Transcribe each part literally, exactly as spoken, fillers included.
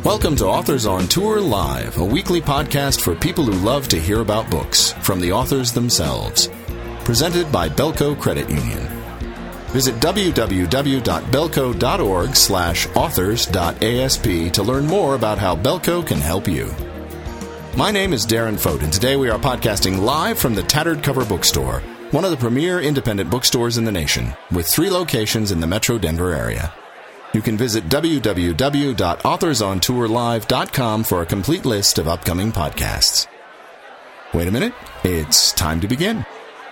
Welcome to Authors on Tour Live, a weekly podcast for people who love to hear about books from the authors themselves. Presented by Belco Credit Union. Visit w w w dot belco dot org slash authors dot a s p to learn more about how Belco can help you. My name is Darren Fote, and today we are podcasting live from the Tattered Cover Bookstore, one of the premier independent bookstores in the nation, with three locations in the Metro Denver area. You can visit w w w dot authors on tour live dot com for a complete list of upcoming podcasts. Wait a minute, it's time to begin.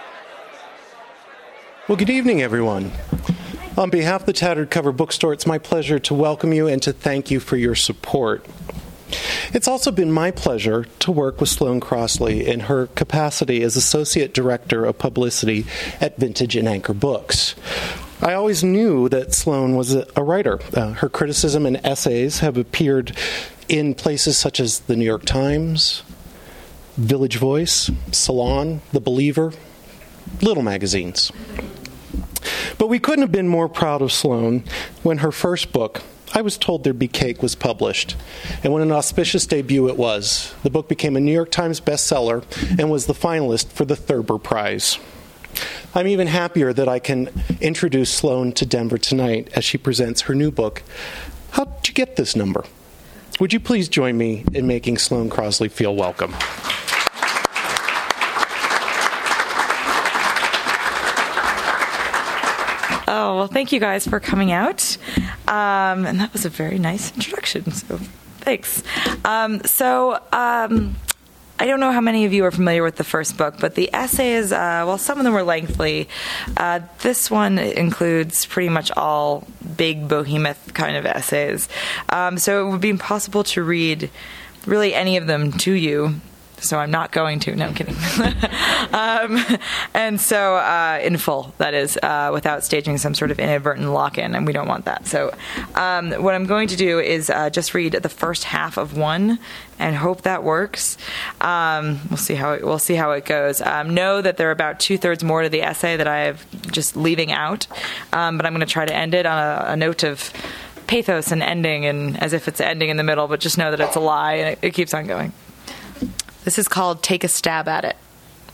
Well, good evening, everyone. On behalf of the Tattered Cover Bookstore, it's my pleasure to welcome you and to thank you for your support. It's also been my pleasure to work with Sloane Crossley in her capacity as Associate Director of Publicity at Vintage and Anchor Books. I always knew that Sloane was a writer. Uh, her criticism and essays have appeared in places such as the New York Times, Village Voice, Salon, The Believer, little magazines. But we couldn't have been more proud of Sloane when her first book, I Was Told There'd Be Cake, was published. And what an auspicious debut it was. The book became a New York Times bestseller and was the finalist for the Thurber Prize. I'm even happier that I can introduce Sloane to Denver tonight as she presents her new book, How Did You Get This Number? Would you please join me in making Sloane Crossley feel welcome? Oh, well, thank you guys for coming out. Um, and that was a very nice introduction, so thanks. Um, so um, I don't know how many of you are familiar with the first book, but the essays, uh, well, some of them were lengthy. Uh, this one includes pretty much all big behemoth kind of essays. Um, so it would be impossible to read really any of them to you. So I'm not going to. No, I'm kidding. um, and so uh, in full, that is, uh, without staging some sort of inadvertent lock-in, and we don't want that. So um, what I'm going to do is uh, just read the first half of one and hope that works. Um, we'll see how it, we'll see how it goes. Um, know that there are about two-thirds more to the essay that I have just leaving out, um, but I'm going to try to end it on a, a note of pathos and ending, and as if it's ending in the middle, but just know that it's a lie, and it, it keeps on going. This is called Take a Stab at It.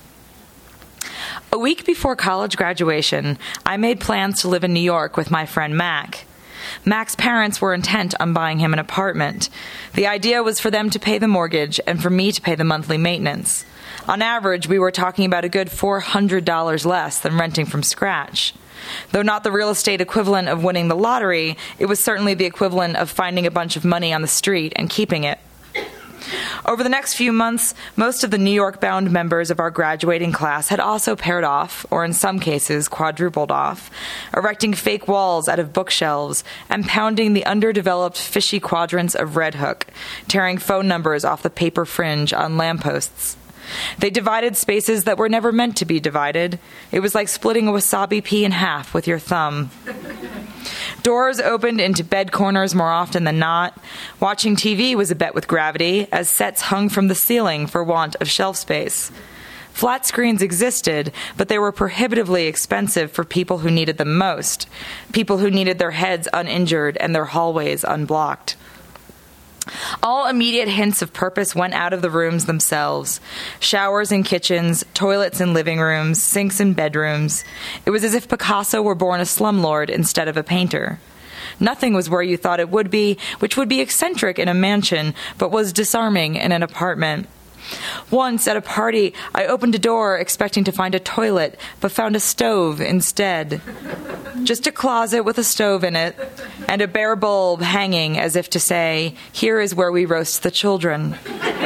A week before college graduation, I made plans to live in New York with my friend Mac. Mac's parents were intent on buying him an apartment. The idea was for them to pay the mortgage and for me to pay the monthly maintenance. On average, we were talking about a good four hundred dollars less than renting from scratch. Though not the real estate equivalent of winning the lottery, it was certainly the equivalent of finding a bunch of money on the street and keeping it. Over the next few months, most of the New York-bound members of our graduating class had also paired off, or in some cases quadrupled off, erecting fake walls out of bookshelves and pounding the underdeveloped fishy quadrants of Red Hook, tearing phone numbers off the paper fringe on lampposts. They divided spaces that were never meant to be divided. It was like splitting a wasabi pea in half with your thumb. Doors opened into bed corners more often than not. Watching T V was a bet with gravity, as sets hung from the ceiling for want of shelf space. Flat screens existed, but they were prohibitively expensive for people who needed them most, people who needed their heads uninjured and their hallways unblocked. All immediate hints of purpose went out of the rooms themselves. Showers in kitchens, toilets in living rooms, sinks in bedrooms. It was as if Picasso were born a slumlord instead of a painter. Nothing was where you thought it would be, which would be eccentric in a mansion, but was disarming in an apartment. Once, at a party, I opened a door expecting to find a toilet, but found a stove instead. Just a closet with a stove in it, and a bare bulb hanging as if to say, here is where we roast the children.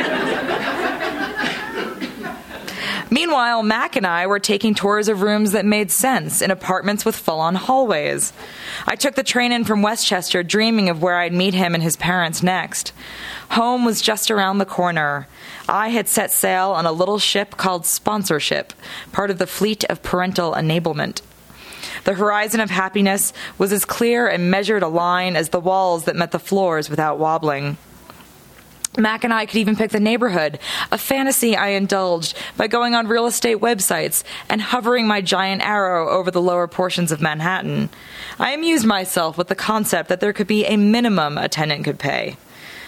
Meanwhile, Mac and I were taking tours of rooms that made sense in apartments with full-on hallways. I took the train in from Westchester, dreaming of where I'd meet him and his parents next. Home was just around the corner. I had set sail on a little ship called Sponsorship, part of the fleet of parental enablement. The horizon of happiness was as clear and measured a line as the walls that met the floors without wobbling. Mac and I could even pick the neighborhood, a fantasy I indulged by going on real estate websites and hovering my giant arrow over the lower portions of Manhattan. I amused myself with the concept that there could be a minimum a tenant could pay.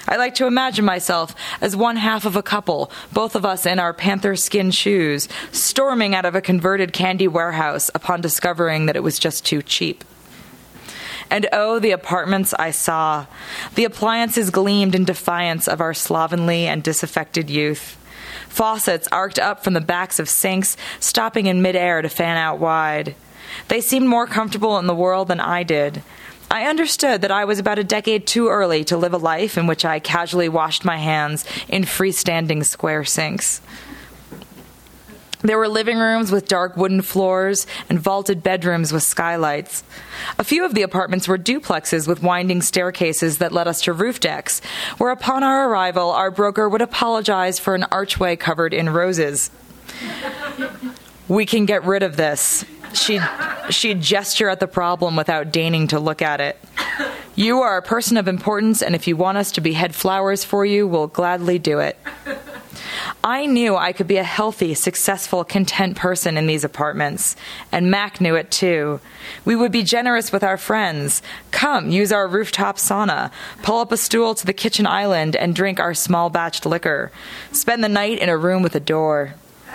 I like to imagine myself as one half of a couple, both of us in our panther skin shoes, storming out of a converted candy warehouse upon discovering that it was just too cheap. And oh, the apartments I saw. The appliances gleamed in defiance of our slovenly and disaffected youth. Faucets arced up from the backs of sinks, stopping in midair to fan out wide. They seemed more comfortable in the world than I did. I understood that I was about a decade too early to live a life in which I casually washed my hands in freestanding square sinks. There were living rooms with dark wooden floors and vaulted bedrooms with skylights. A few of the apartments were duplexes with winding staircases that led us to roof decks, where upon our arrival, our broker would apologize for an archway covered in roses. "We can get rid of this." She'd, she'd gesture at the problem without deigning to look at it. "You are a person of importance, and if you want us to behead flowers for you, we'll gladly do it." I knew I could be a healthy, successful, content person in these apartments, and Mac knew it too. We would be generous with our friends. Come, use our rooftop sauna, pull up a stool to the kitchen island, and drink our small-batched liquor. Spend the night in a room with a door.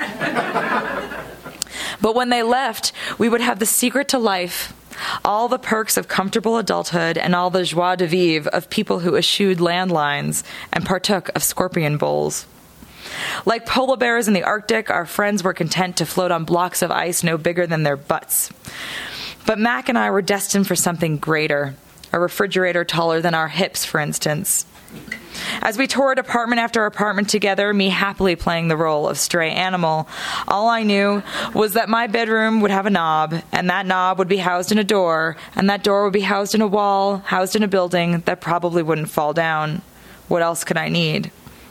But when they left, we would have the secret to life, all the perks of comfortable adulthood, and all the joie de vivre of people who eschewed landlines and partook of scorpion bowls. Like polar bears in the Arctic, our friends were content to float on blocks of ice no bigger than their butts. But Mac and I were destined for something greater, a refrigerator taller than our hips, for instance. As we toured apartment after apartment together, me happily playing the role of stray animal, all I knew was that my bedroom would have a knob, and that knob would be housed in a door, and that door would be housed in a wall, housed in a building that probably wouldn't fall down. What else could I need?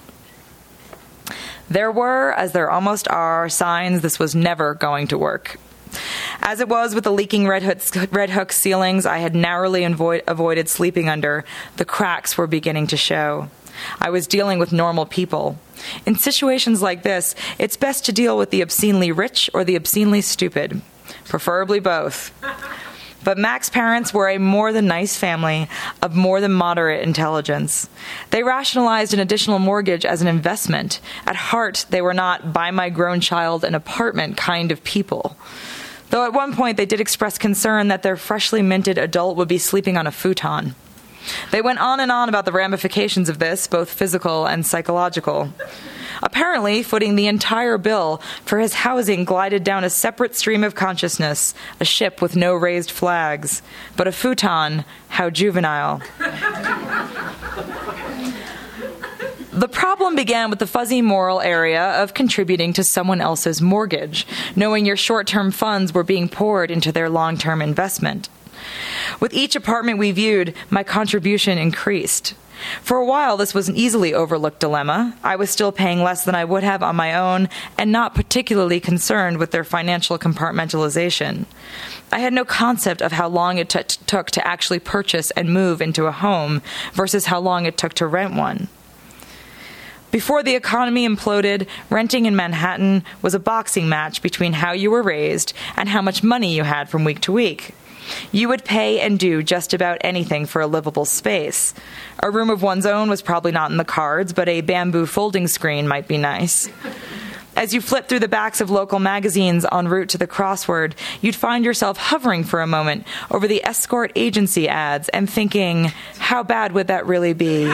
There were, as there almost are, signs this was never going to work. As it was with the leaking Red Hook, Red Hook ceilings I had narrowly avoid, avoided sleeping under, the cracks were beginning to show. I was dealing with normal people. In situations like this, it's best to deal with the obscenely rich or the obscenely stupid, preferably both. But Mac's parents were a more than nice family of more than moderate intelligence. They rationalized an additional mortgage as an investment. At heart, they were not, buy my grown child an apartment kind of people. Though at one point they did express concern that their freshly minted adult would be sleeping on a futon. They went on and on about the ramifications of this, both physical and psychological. Apparently, footing the entire bill for his housing glided down a separate stream of consciousness, a ship with no raised flags. But a futon, how juvenile. The problem began with the fuzzy moral area of contributing to someone else's mortgage, knowing your short-term funds were being poured into their long-term investment. With each apartment we viewed, my contribution increased. For a while, this was an easily overlooked dilemma. I was still paying less than I would have on my own and not particularly concerned with their financial compartmentalization. I had no concept of how long it t- took to actually purchase and move into a home versus how long it took to rent one. Before the economy imploded, renting in Manhattan was a boxing match between how you were raised and how much money you had from week to week. You would pay and do just about anything for a livable space. A room of one's own was probably not in the cards, but a bamboo folding screen might be nice. As you flipped through the backs of local magazines en route to the crossword, you'd find yourself hovering for a moment over the escort agency ads and thinking, how bad would that really be?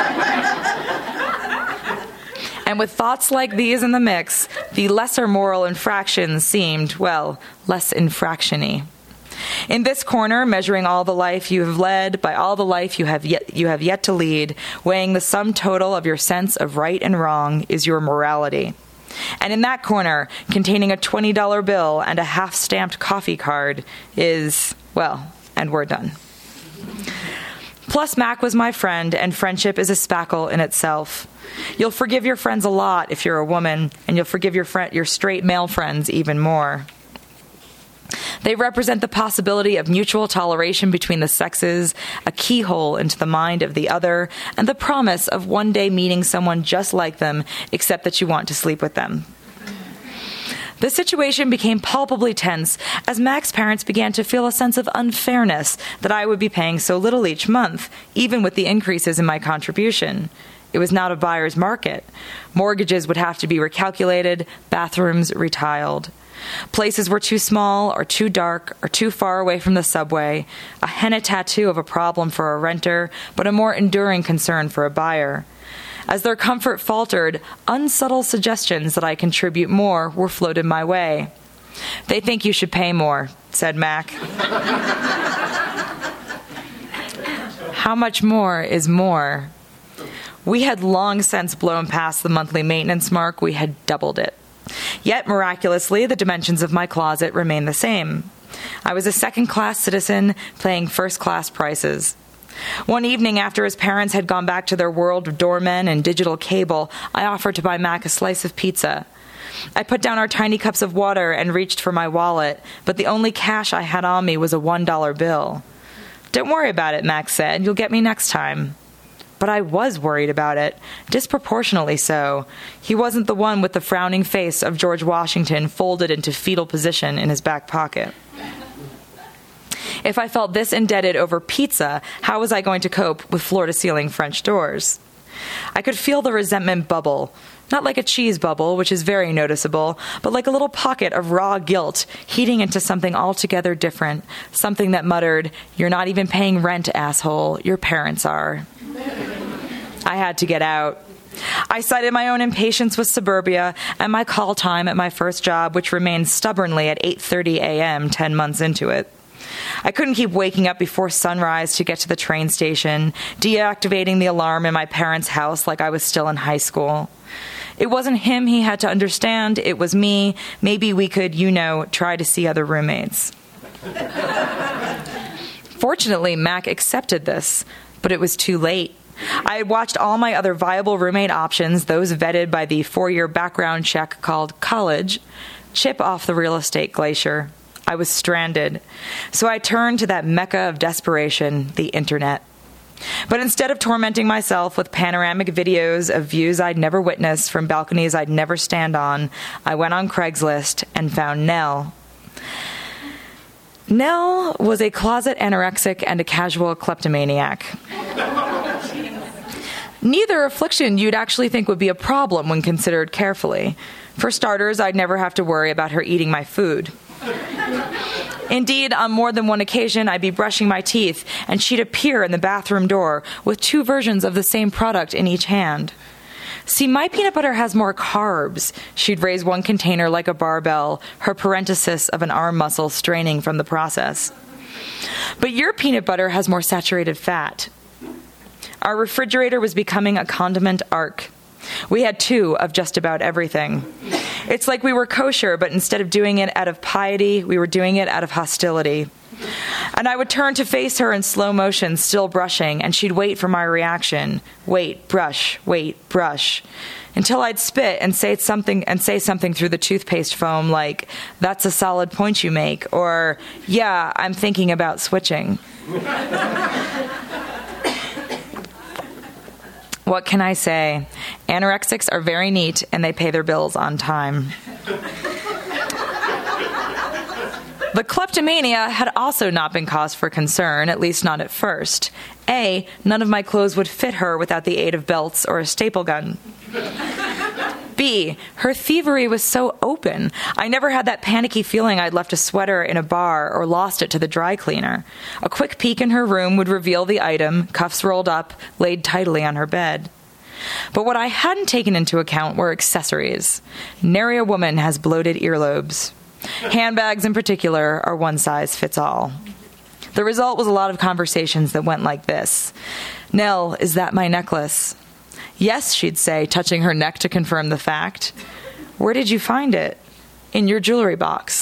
And with thoughts like these in the mix, the lesser moral infractions seemed, well, less infraction-y. In this corner, measuring all the life you have led by all the life you have yet you have yet to lead, weighing the sum total of your sense of right and wrong, is your morality. And in that corner, containing a twenty dollar bill and a half-stamped coffee card, is, well, and we're done. Plus, Mac was my friend, and friendship is a spackle in itself. You'll forgive your friends a lot if you're a woman, and you'll forgive your fr- your straight male friends even more. They represent the possibility of mutual toleration between the sexes, a keyhole into the mind of the other, and the promise of one day meeting someone just like them, except that you want to sleep with them. The situation became palpably tense as Mac's parents began to feel a sense of unfairness that I would be paying so little each month, even with the increases in my contribution. It was not a buyer's market. Mortgages would have to be recalculated, bathrooms retiled. Places were too small or too dark or too far away from the subway, a henna tattoo of a problem for a renter, but a more enduring concern for a buyer. As their comfort faltered, unsubtle suggestions that I contribute more were floated my way. "They think you should pay more," said Mac. How much more is more? We had long since blown past the monthly maintenance mark. We had doubled it. Yet, miraculously, the dimensions of my closet remained the same. I was a second-class citizen paying first-class prices. One evening, after his parents had gone back to their world of doormen and digital cable, I offered to buy Mac a slice of pizza. I put down our tiny cups of water and reached for my wallet, but the only cash I had on me was a one dollar bill. "Don't worry about it," Mac said. "You'll get me next time." But I was worried about it, disproportionately so. He wasn't the one with the frowning face of George Washington folded into fetal position in his back pocket. If I felt this indebted over pizza, how was I going to cope with floor-to-ceiling French doors? I could feel the resentment bubble, not like a cheese bubble, which is very noticeable, but like a little pocket of raw guilt heating into something altogether different, something that muttered, "You're not even paying rent, asshole. Your parents are." I had to get out. I cited my own impatience with suburbia and my call time at my first job, which remained stubbornly at eight thirty a.m. ten months into it. I couldn't keep waking up before sunrise to get to the train station, deactivating the alarm in my parents' house like I was still in high school. It wasn't him he had to understand, it was me. Maybe we could, you know, try to see other roommates. Fortunately, Mac accepted this, but it was too late. I had watched all my other viable roommate options, those vetted by the four-year background check called college, chip off the real estate glacier. I was stranded. So I turned to that mecca of desperation, the internet. But instead of tormenting myself with panoramic videos of views I'd never witnessed from balconies I'd never stand on, I went on Craigslist and found Nell. Nell was a closet anorexic and a casual kleptomaniac. Neither affliction you'd actually think would be a problem when considered carefully. For starters, I'd never have to worry about her eating my food. Indeed, on more than one occasion, I'd be brushing my teeth, and she'd appear in the bathroom door with two versions of the same product in each hand. "See, my peanut butter has more carbs." She'd raise one container like a barbell, her parenthesis of an arm muscle straining from the process. "But your peanut butter has more saturated fat." Our refrigerator was becoming a condiment ark. We had two of just about everything. It's like we were kosher, but instead of doing it out of piety, we were doing it out of hostility. And I would turn to face her in slow motion, still brushing, and she'd wait for my reaction. Wait, brush, wait, brush. Until I'd spit and say something and say something through the toothpaste foam like, "That's a solid point you make," or, "Yeah, I'm thinking about switching." What can I say? Anorexics are very neat, and they pay their bills on time. The kleptomania had also not been cause for concern, at least not at first. A, none of my clothes would fit her without the aid of belts or a staple gun. B, her thievery was so open. I never had that panicky feeling I'd left a sweater in a bar or lost it to the dry cleaner. A quick peek in her room would reveal the item, cuffs rolled up, laid tidily on her bed. But what I hadn't taken into account were accessories. Nary a woman has bloated earlobes. Handbags in particular are one size fits all. The result was a lot of conversations that went like this. "Nell, is that my necklace?" "Yes," she'd say, touching her neck to confirm the fact. "Where did you find it?" "In your jewelry box."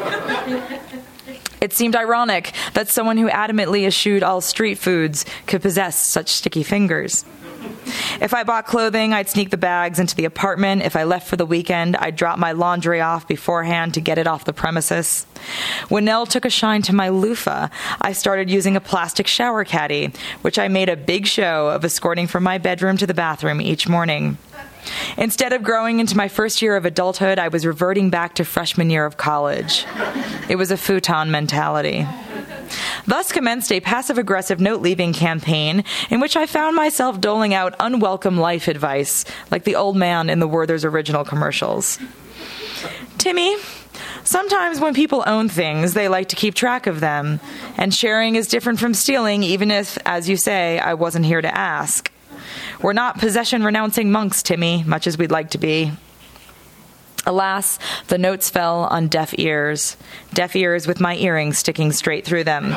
It seemed ironic that someone who adamantly eschewed all street foods could possess such sticky fingers. If I bought clothing, I'd sneak the bags into the apartment. If I left for the weekend, I'd drop my laundry off beforehand to get it off the premises. When Nell took a shine to my loofah, I started using a plastic shower caddy, which I made a big show of escorting from my bedroom to the bathroom each morning. Instead of growing into my first year of adulthood, I was reverting back to freshman year of college. It was a futon mentality. Thus commenced a passive-aggressive note-leaving campaign in which I found myself doling out unwelcome life advice, like the old man in the Werther's original commercials. Timmy, sometimes when people own things, they like to keep track of them, and sharing is different from stealing, even if, as you say, I wasn't here to ask. We're not possession-renouncing monks, Timmy, much as we'd like to be. Alas, the notes fell on deaf ears, deaf ears with my earrings sticking straight through them.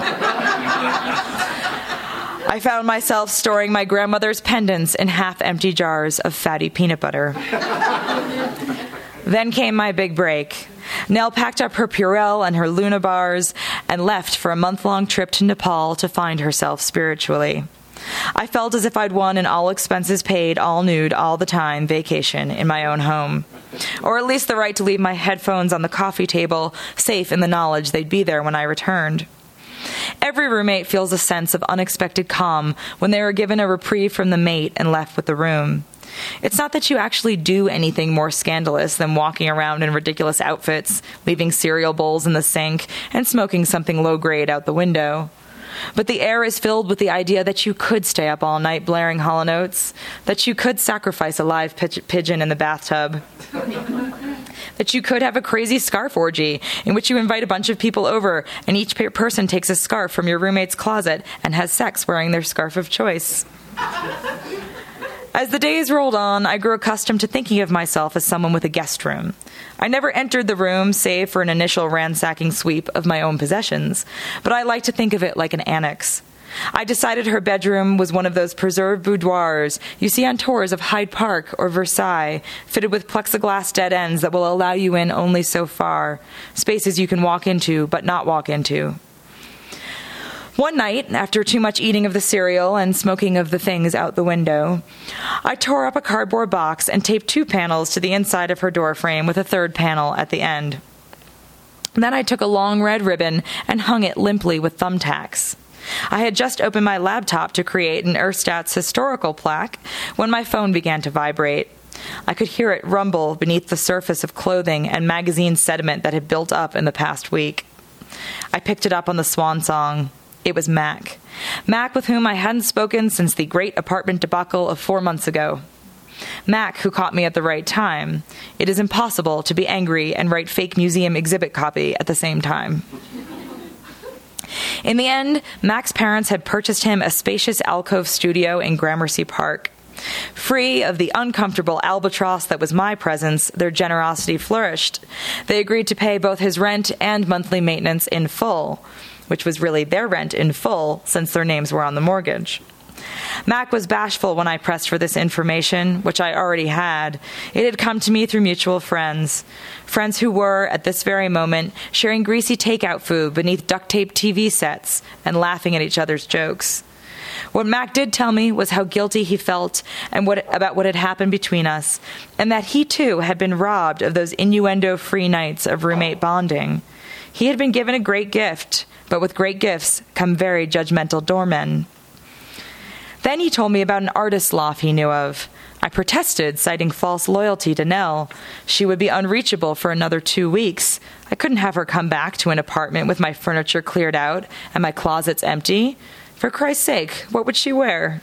I found myself storing my grandmother's pendants in half-empty jars of fatty peanut butter. Then came my big break. Nell packed up her Purell and her Luna bars and left for a month-long trip to Nepal to find herself spiritually. I felt as if I'd won an all-expenses-paid, all-nude, all-the-time vacation in my own home. Or at least the right to leave my headphones on the coffee table, safe in the knowledge they'd be there when I returned. Every roommate feels a sense of unexpected calm when they are given a reprieve from the mate and left with the room. It's not that you actually do anything more scandalous than walking around in ridiculous outfits, leaving cereal bowls in the sink, and smoking something low-grade out the window. But the air is filled with the idea that you could stay up all night blaring Hall and Oates, that you could sacrifice a live pigeon in the bathtub, that you could have a crazy scarf orgy in which you invite a bunch of people over and each person takes a scarf from your roommate's closet and has sex wearing their scarf of choice. As the days rolled on, I grew accustomed to thinking of myself as someone with a guest room. I never entered the room save for an initial ransacking sweep of my own possessions, but I like to think of it like an annex. I decided her bedroom was one of those preserved boudoirs you see on tours of Hyde Park or Versailles, fitted with plexiglass dead ends that will allow you in only so far, spaces you can walk into but not walk into. One night, after too much eating of the cereal and smoking of the things out the window, I tore up a cardboard box and taped two panels to the inside of her door frame with a third panel at the end. Then I took a long red ribbon and hung it limply with thumbtacks. I had just opened my laptop to create an Erstats historical plaque when my phone began to vibrate. I could hear it rumble beneath the surface of clothing and magazine sediment that had built up in the past week. I picked it up on the swan song. It was Mac. Mac with whom I hadn't spoken since the great apartment debacle of four months ago. Mac who caught me at the right time. It is impossible to be angry and write fake museum exhibit copy at the same time. In the end, Mac's parents had purchased him a spacious alcove studio in Gramercy Park. Free of the uncomfortable albatross that was my presence, their generosity flourished. They agreed to pay both his rent and monthly maintenance in full, which was really their rent in full since their names were on the mortgage. Mac was bashful when I pressed for this information, which I already had. It had come to me through mutual friends. Friends who were, at this very moment, sharing greasy takeout food beneath duct-tape T V sets and laughing at each other's jokes. What Mac did tell me was how guilty he felt and what, about what had happened between us, and that he, too, had been robbed of those innuendo-free nights of roommate bonding. He had been given a great gift, but with great gifts come very judgmental doormen. Then he told me about an artist loft he knew of. I protested, citing false loyalty to Nell. She would be unreachable for another two weeks. I couldn't have her come back to an apartment with my furniture cleared out and my closets empty. For Christ's sake, what would she wear?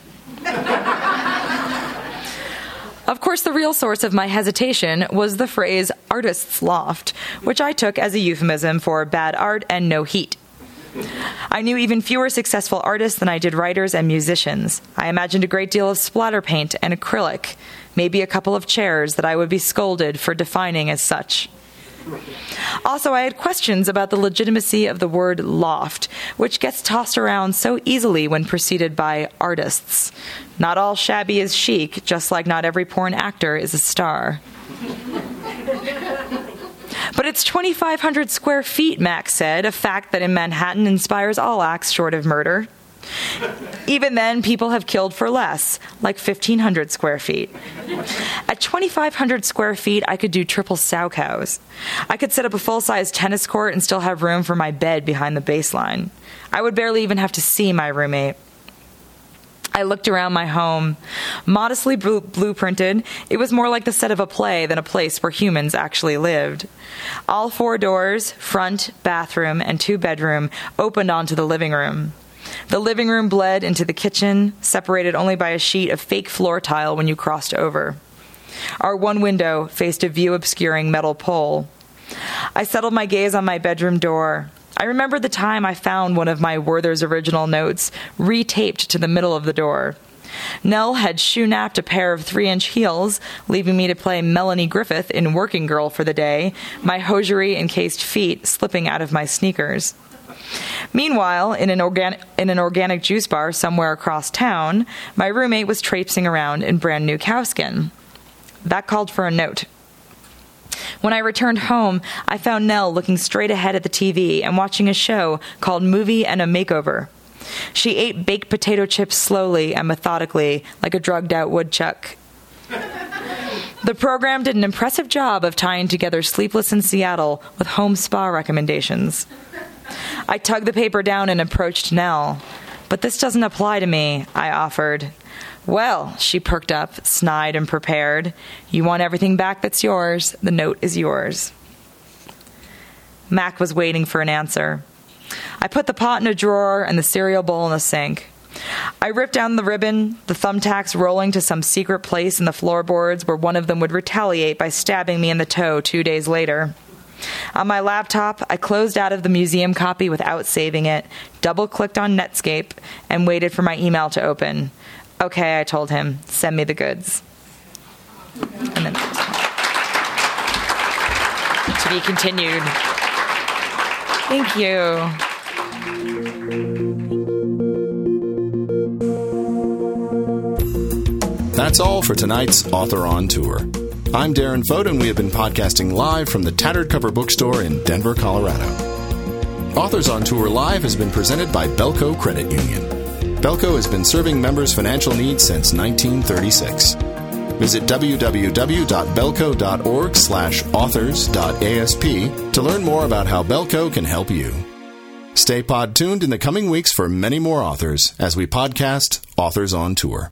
Of course, the real source of my hesitation was the phrase artist's loft, which I took as a euphemism for bad art and no heat. I knew even fewer successful artists than I did writers and musicians. I imagined a great deal of splatter paint and acrylic, maybe a couple of chairs that I would be scolded for defining as such. Also, I had questions about the legitimacy of the word loft, which gets tossed around so easily when preceded by artists. Not all shabby is chic, just like not every porn actor is a star. But it's twenty-five hundred square feet, Max said, a fact that in Manhattan inspires all acts short of murder. Even then, people have killed for less, like fifteen hundred square feet. At twenty-five hundred square feet, I could do triple sow cows. I could set up a full-size tennis court and still have room for my bed behind the baseline. I would barely even have to see my roommate. I looked around my home. Modestly bl- blueprinted, it was more like the set of a play than a place where humans actually lived. All four doors, front, bathroom, and two-bedroom, opened onto the living room. The living room bled into the kitchen, separated only by a sheet of fake floor tile when you crossed over. Our one window faced a view-obscuring metal pole. I settled my gaze on my bedroom door. I remembered the time I found one of my Werther's original notes retaped to the middle of the door. Nell had shoe-napped a pair of three-inch heels, leaving me to play Melanie Griffith in Working Girl for the day, my hosiery-encased feet slipping out of my sneakers. Meanwhile, in an, organic, in an organic juice bar somewhere across town, my roommate was traipsing around in brand-new cowskin. That called for a note. When I returned home, I found Nell looking straight ahead at the T V and watching a show called Movie and a Makeover. She ate baked potato chips slowly and methodically, like a drugged-out woodchuck. The program did an impressive job of tying together Sleepless in Seattle with home spa recommendations. I tugged the paper down and approached Nell. "But this doesn't apply to me," I offered. "Well," she perked up, snide and prepared. "You want everything back that's yours. The note is yours." Mac was waiting for an answer. I put the pot in a drawer and the cereal bowl in the sink. I ripped down the ribbon, the thumbtacks rolling to some secret place in the floorboards where one of them would retaliate by stabbing me in the toe two days later. On my laptop, I closed out of the museum copy without saving it, double-clicked on Netscape, and waited for my email to open. "Okay," I told him, "send me the goods." And then to be continued. Thank you. That's all for tonight's Author on Tour. I'm Darren Fote, and we have been podcasting live from the Tattered Cover Bookstore in Denver, Colorado. Authors on Tour Live has been presented by Belco Credit Union. Belco has been serving members' financial needs since nineteen thirty-six. Visit www.belco.org slash authors.asp to learn more about how Belco can help you. Stay pod tuned in the coming weeks for many more authors as we podcast Authors on Tour.